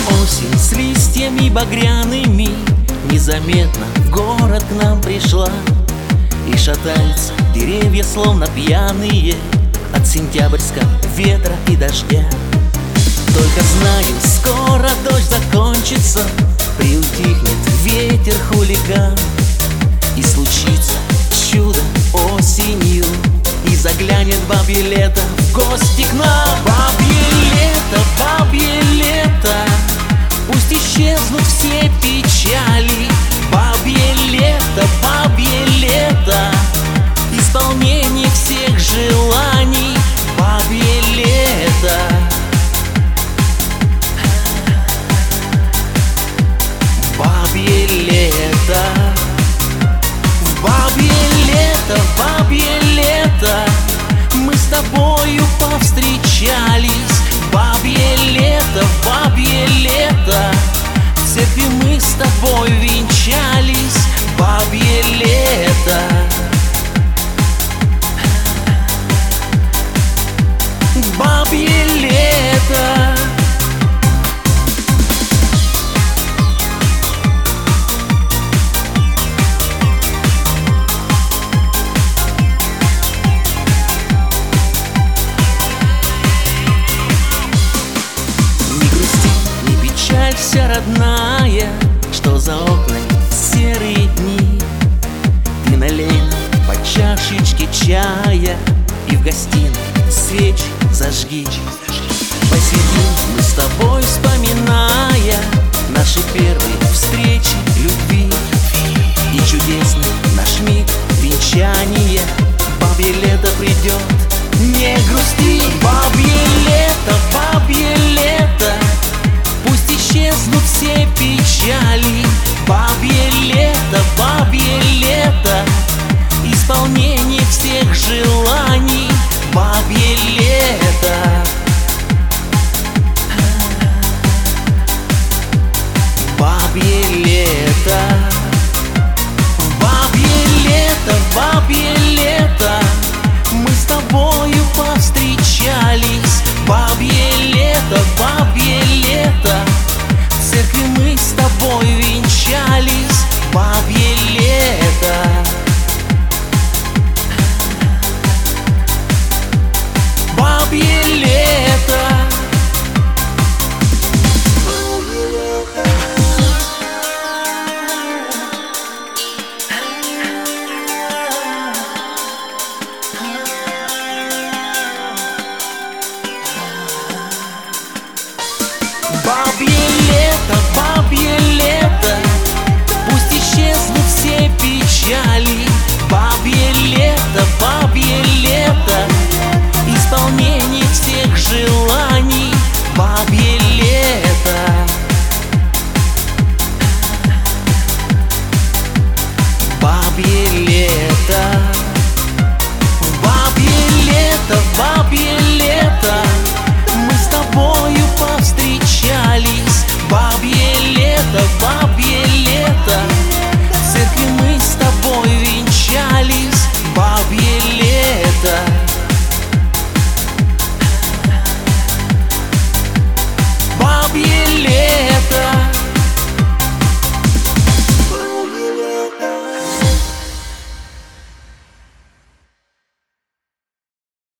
Осень с листьями багряными незаметно в город к нам пришла. И шатаются деревья, словно пьяные от сентябрьского ветра и дождя. Только знаю, скоро дождь закончится, приутихнет ветер хулиган, и случится чудо осенью, и заглянет бабье лето в гости к нам. Бабье лето, пусть исчезнут все печали. Бабье лето, исполнение всех желаний. Бабье лето, бабье лето. Бабье лето, мы с тобою повстречались. Бабье лето, в церкви мы с тобой венчались. Бабье лето, бабье лето. Вся родная, что за окнами серые дни. Ты налей нам по чашечке чая, и в гостиной свечи зажги. Посидим мы с тобой, вспоминая наши первые встречи любви, и чудесный наш миг венчания. Бабье лето придет, не грусти. Бабье лето, пусть исчезнут все печали. Бабье лето, исполнение всех желаний. Бабье лето, бабье лето. Бабье лето, мы с тобою повстречались. Бабье лето, в церкви мы с тобой венчались. Бабье лето, бабье лето. Бабье лето, пусть исчезнут все печали. Бабье лето, исполнение всех желаний.